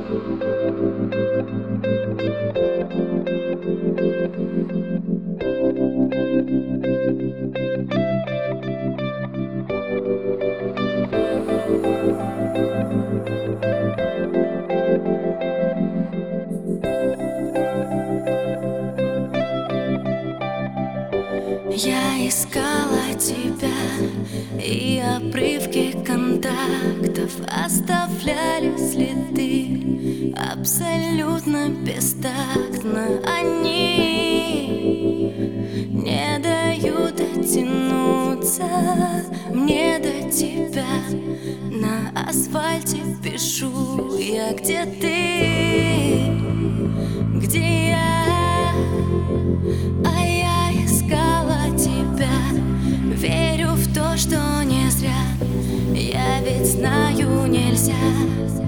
Я искала тебя, и обрывки контактов оставляли следы. Абсолютно бестактно они не дают дотянуться мне до тебя. На асфальте пишу я, где ты, где я, а я искала тебя. Верю в то, что не зря, я ведь знаю, нельзя